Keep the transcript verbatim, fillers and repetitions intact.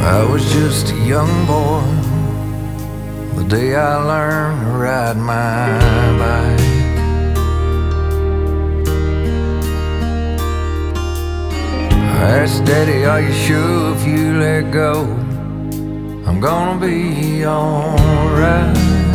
I was just a young boy the day I learned to ride my bike. I asked Daddy, are you sure if you let go I'm gonna be alright?